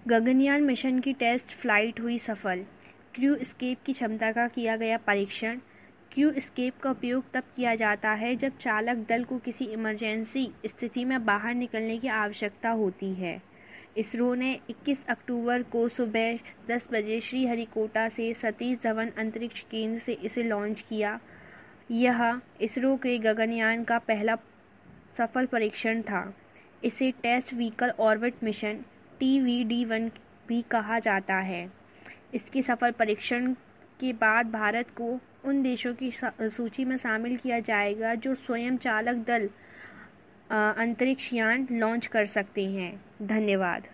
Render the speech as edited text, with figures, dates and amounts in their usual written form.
Gaganyaan mission की test flight हुई सफल। क्रू एस्केप की क्षमता का किया गया परीक्षण। क्रू एस्केप का उपयोग तब किया जाता है जब चालक दल को किसी इमरजेंसी स्थिति में बाहर निकलने की आवश्यकता होती है। इसरो ने 21 अक्टूबर को सुबह 10 बजे श्रीहरिकोटा से सतीश धवन अंतरिक्ष केंद्र से इसे लॉन्च किया। यह इसरो के गगनयान का पहला सफल परीक्षण था। इसे test vehicle orbit mission TVD-1 भी कहा जाता है। इसके सफल परीक्षण के बाद भारत को उन देशों की सूची में शामिल किया जाएगा जो स्वयं चालक दल अंतरिक्ष यान लॉन्च कर सकते हैं। धन्यवाद।